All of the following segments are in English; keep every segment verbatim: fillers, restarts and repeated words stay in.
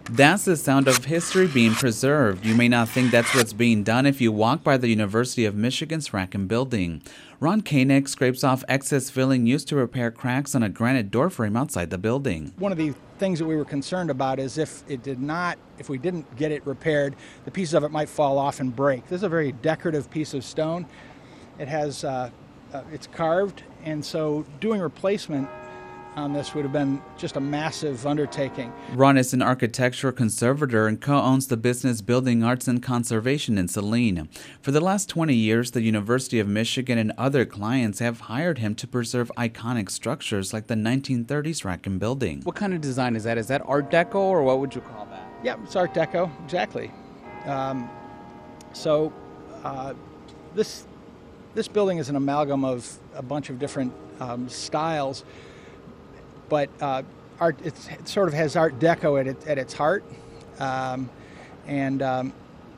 That's the sound of history being preserved. You may not think that's what's being done if you walk by the University of Michigan's Rackham building. Ron Koenig scrapes off excess filling used to repair cracks on a granite doorframe outside the building. One of the things that we were concerned about is if it did not, if we didn't get it repaired, the pieces of it might fall off and break. This is a very decorative piece of stone. It has, uh, uh, it's carved, and so doing replacement on this would have been just a massive undertaking. Ron is an architectural conservator and co-owns the business Building Arts and Conservation in Saline. For the last twenty years, the University of Michigan and other clients have hired him to preserve iconic structures like the nineteen thirties Rackham building. What kind of design is that? Is that Art Deco, or what would you call that? Yeah, it's Art Deco, exactly. Um, so uh, this this building is an amalgam of a bunch of different um, styles. But uh, art, it's, it sort of has Art Deco at, it, at its heart. Um, and um,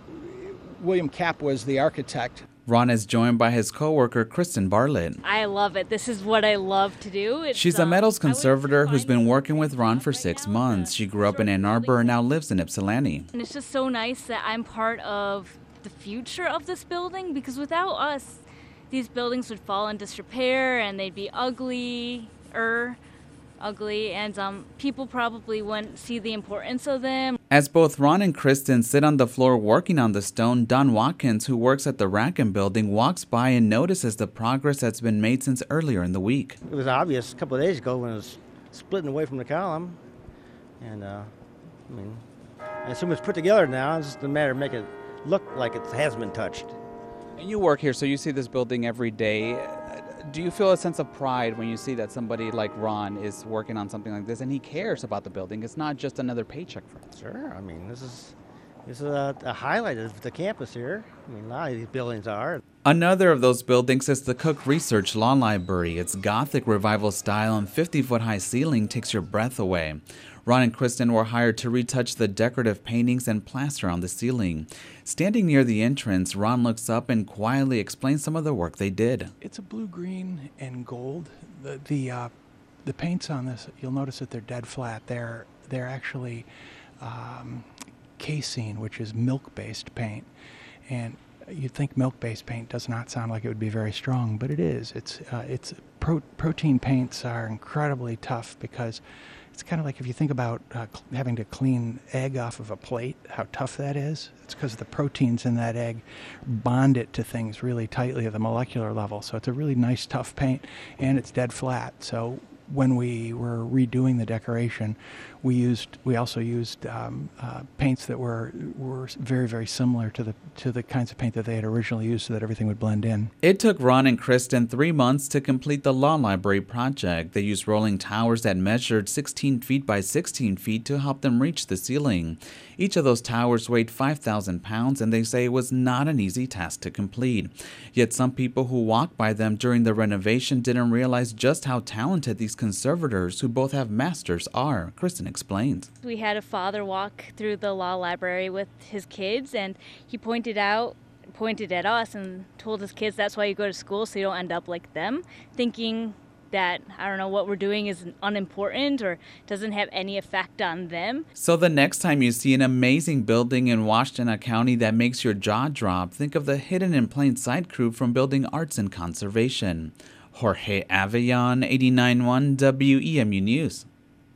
William Kapp was the architect. Ron is joined by his co-worker, Kristen Bartlett. I love it. This is what I love to do. It's, She's a um, metals conservator who's been working with Ron for six months. She grew up in Ann Arbor and now lives in Ypsilanti. And it's just so nice that I'm part of the future of this building, because without us, these buildings would fall in disrepair and they'd be ugly-er. ugly, and um, people probably wouldn't see the importance of them. As both Ron and Kristen sit on the floor working on the stone, Don Watkins, who works at the Rackham building, walks by and notices the progress that's been made since earlier in the week. It was obvious a couple of days ago when it was splitting away from the column, and uh, I mean, I assume it's put together now. It's just a matter of making it look like it has been touched. And you work here, so you see this building every day. Do you feel a sense of pride when you see that somebody like Ron is working on something like this and he cares about the building? It's not just another paycheck for him. Sure. I mean, this is this is a, a highlight of the campus here. I mean, a lot of these buildings are. Another of those buildings is the Cook Research Law Library. Its Gothic revival style and fifty-foot-high ceiling takes your breath away. Ron and Kristen were hired to retouch the decorative paintings and plaster on the ceiling. Standing near the entrance, Ron looks up and quietly explains some of the work they did. It's a blue, green, and gold. The the, uh, the paints on this, you'll notice that they're dead flat. They're they're actually um, casein, which is milk-based paint, and you'd think milk-based paint does not sound like it would be very strong, but it is. It's uh, it's pro- protein paints are incredibly tough because it's kind of like if you think about uh, cl- having to clean egg off of a plate, how tough that is. It's because the proteins in that egg bond it to things really tightly at the molecular level. So it's a really nice, tough paint, and it's dead flat. So when we were redoing the decoration, we used we also used um, uh, paints that were were very very similar to the to the kinds of paint that they had originally used, so that everything would blend in. It took Ron and Kristen three months to complete the law library project. They used rolling towers that measured sixteen feet by sixteen feet to help them reach the ceiling. Each of those towers weighed five thousand pounds, and they say it was not an easy task to complete. Yet some people who walked by them during the renovation didn't realize just how talented these conservators, who both have masters, are. Kristen explains. We had a father walk through the law library with his kids, and he pointed out, pointed at us and told his kids that's why you go to school, so you don't end up like them, thinking that, I don't know, what we're doing is unimportant or doesn't have any effect on them. So the next time you see an amazing building in Washtenaw County that makes your jaw drop, think of the hidden in plain sight crew from Building Arts and Conservation. Jorge Avellon, eighty-nine point one W E M U News.